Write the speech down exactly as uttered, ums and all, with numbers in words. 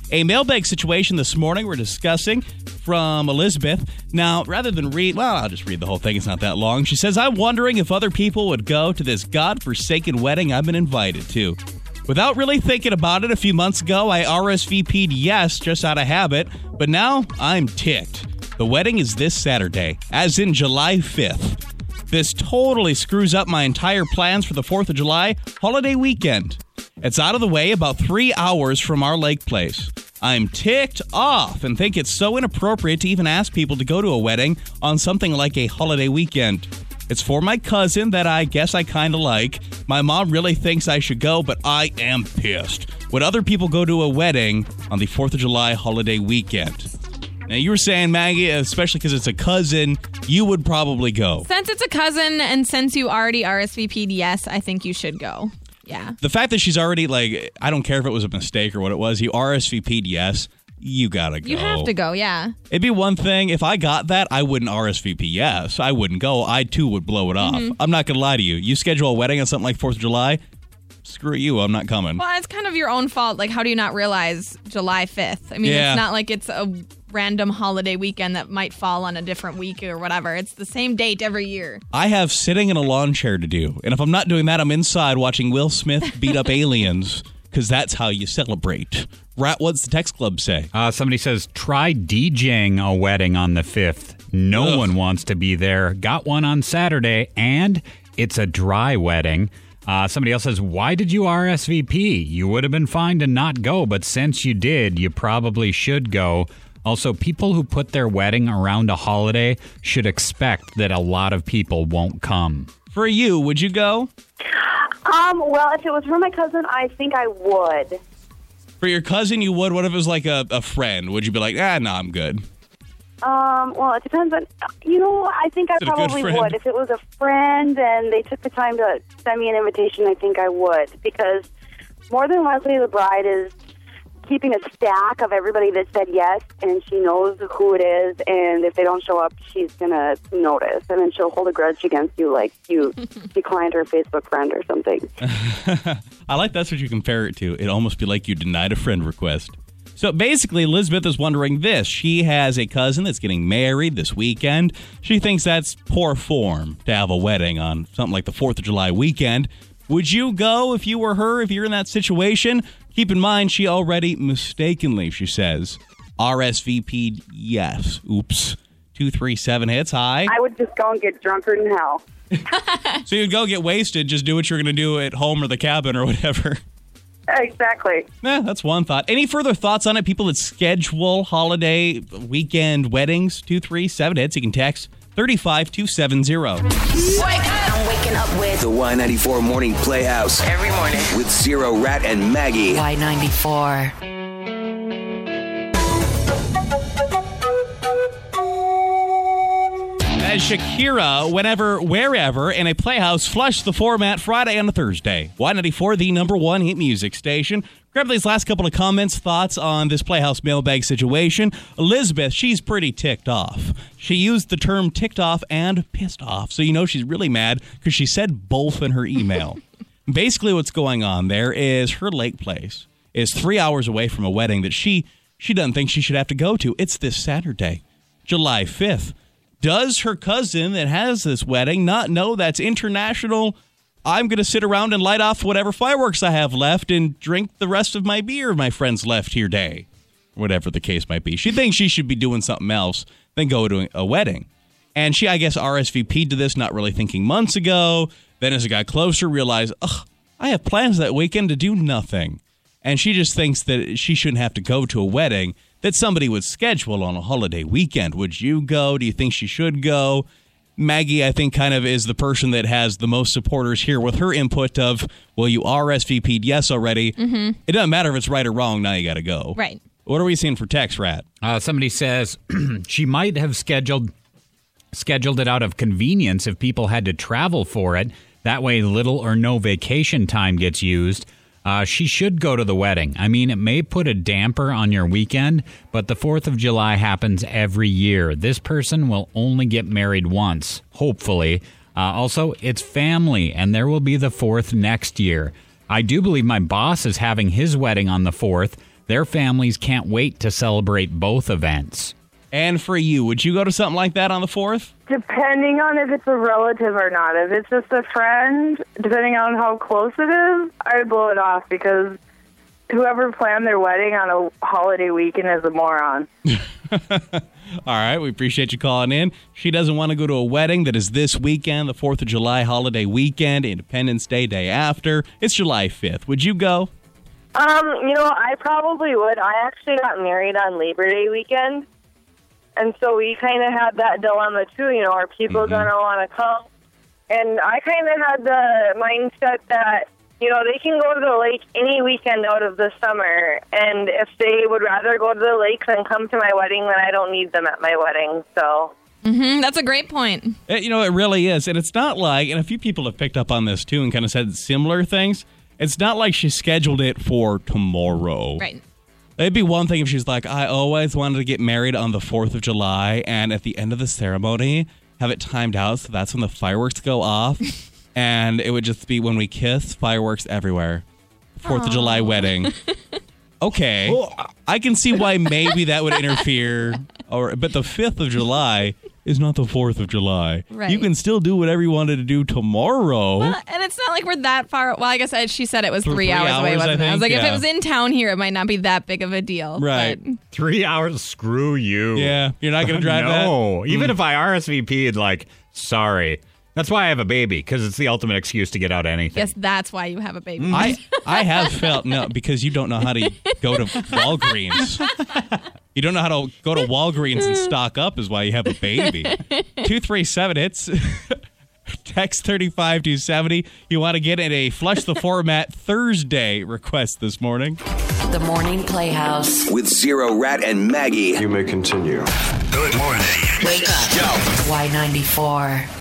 A mailbag situation this morning we're discussing from Elizabeth. Now, rather than read, well, I'll just read the whole thing. It's not that long. She says, I'm wondering if other people would go to this godforsaken wedding I've been invited to. Without really thinking about it, a few months ago, I R S V P'd yes, just out of habit, but now I'm ticked. The wedding is this Saturday, as in July fifth. This totally screws up my entire plans for the fourth of July holiday weekend. It's out of the way, about three hours from our lake place. I'm ticked off and think it's so inappropriate to even ask people to go to a wedding on something like a holiday weekend. It's for my cousin that I guess I kind of like. My mom really thinks I should go, but I am pissed. Would other people go to a wedding on the fourth of July holiday weekend? Now, you were saying, Maggie, especially because it's a cousin, you would probably go. Since it's a cousin and since you already R S V P'd yes, I think you should go. Yeah. The fact that she's already, like, I don't care if it was a mistake or what it was, you R S V P'd yes, you gotta go. You have to go, yeah. It'd be one thing. If I got that, I wouldn't R S V P yes. I wouldn't go. I, too, would blow it off. Mm-hmm. I'm not gonna lie to you. You schedule a wedding on something like fourth of July, screw you, I'm not coming. Well, it's kind of your own fault. Like, how do you not realize July fifth? I mean, yeah. It's not like it's a random holiday weekend that might fall on a different week or whatever. It's the same date every year. I have sitting in a lawn chair to do. And if I'm not doing that, I'm inside watching Will Smith beat up aliens, because that's how you celebrate. Rat, what's the text club say? Uh, somebody says, try DJing a wedding on the fifth. No Ugh. one wants to be there. Got one on Saturday, and it's a dry wedding. Uh, somebody else says, why did you R S V P? You would have been fine to not go, but since you did, you probably should go. Also, people who put their wedding around a holiday should expect that a lot of people won't come. For you, would you go? Um, well, if it was for my cousin, I think I would. For your cousin, you would? What if it was like a, a friend? Would you be like, ah, no, I'm good? Um, well, it depends on, you know, I think I probably would. If it was a friend and they took the time to send me an invitation, I think I would. Because more than likely the bride is keeping a stack of everybody that said yes, and she knows who it is, and if they don't show up, she's going to notice, and then she'll hold a grudge against you like you declined her Facebook friend or something. I like that's what you compare it to. It'd almost be like you denied a friend request. So basically, Elizabeth is wondering this. She has a cousin that's getting married this weekend. She thinks that's poor form to have a wedding on something like the fourth of July weekend. Would you go if you were her, if you're in that situation? Keep in mind, she already mistakenly, she says, R S V P'd yes. Oops. two three seven hits. Hi. I would just go and get drunker than hell. So you'd go get wasted, just do what you're going to do at home or the cabin or whatever. Exactly. Yeah, that's one thought. Any further thoughts on it? People that schedule holiday weekend weddings, two three seven hits. You can text three five two seven zero. Wake up. I'm waking up with the Y ninety-four Morning Playhouse. Every morning. With Zero, Rat, and Maggie. Y ninety-four. As Shakira, whenever, wherever, in a playhouse, flushed the format Friday on a Thursday. Y ninety-four, the number one hit music station. Grab these last couple of comments, thoughts on this Playhouse mailbag situation. Elizabeth, she's pretty ticked off. She used the term ticked off and pissed off, so you know she's really mad because she said both in her email. Basically what's going on there is her lake place is three hours away from a wedding that she, she doesn't think she should have to go to. It's this Saturday, July fifth. Does her cousin that has this wedding not know that's international? I'm going to sit around and light off whatever fireworks I have left and drink the rest of my beer my friends left here day. Whatever the case might be. She thinks she should be doing something else than go to a wedding. And she, I guess, R S V P'd to this, not really thinking months ago. Then as it got closer, realized, ugh, I have plans that weekend to do nothing. And she just thinks that she shouldn't have to go to a wedding that somebody would schedule on a holiday weekend. Would you go? Do you think she should go? Maggie, I think, kind of is the person that has the most supporters here with her input of, well, you R S V P'd yes already. Mm-hmm. It doesn't matter if it's right or wrong. Now you got to go. Right. What are we seeing for text, Rat? Uh, somebody says she might have scheduled scheduled it out of convenience if people had to travel for it. That way little or no vacation time gets used. Uh, she should go to the wedding. I mean, it may put a damper on your weekend, but the fourth of July happens every year. This person will only get married once, hopefully. Uh, also, it's family, and there will be the fourth next year. I do believe my boss is having his wedding on the fourth. their families can't wait to celebrate both events. And for you, would you go to something like that on the fourth? Depending on if it's a relative or not. If it's just a friend, depending on how close it is, I would blow it off because whoever planned their wedding on a holiday weekend is a moron. All right, we appreciate you calling in. She doesn't want to go to a wedding that is this weekend, the fourth of July holiday weekend, Independence Day, day after. It's July fifth. Would you go? Um, you know, I probably would. I actually got married on Labor Day weekend. And so we kind of had that dilemma, too. You know, are people mm-hmm. going to want to come? And I kind of had the mindset that, you know, they can go to the lake any weekend out of the summer. And if they would rather go to the lake than come to my wedding, then I don't need them at my wedding. So mm-hmm, that's a great point. It, you know, it really is. And it's not like, and a few people have picked up on this, too, and kind of said similar things. It's not like she scheduled it for tomorrow. Right. It'd be one thing if she's like, I always wanted to get married on the fourth of July, and at the end of the ceremony, have it timed out so that's when the fireworks go off, and it would just be when we kiss, fireworks everywhere. fourth of July wedding. Okay. I can see why maybe that would interfere, or but the fifth of July is not the fourth of July. Right. You can still do whatever you wanted to do tomorrow. Well, and it's not like we're that far. Well, I guess I, she said it was three, three hours, hours away, wasn't I, it? think, I was like, yeah. if it was in town here, it might not be that big of a deal. Right. But Three hours? Screw you. Yeah. You're not going to drive no. that? No. Even Mm. if I R S V P'd, like, sorry. That's why I have a baby, because it's the ultimate excuse to get out of anything. yes, that's why you have a baby. I I have felt, no, because you don't know how to go to Walgreens. You don't know how to go to Walgreens and stock up is why you have a baby. two three seven hits. Text thirty-five two seventy. You want to get in a Flush the Format Thursday request this morning. The Morning Playhouse. With Zero, Rat, and Maggie. You may continue. Good morning. Wake up. Yo. Y ninety-four.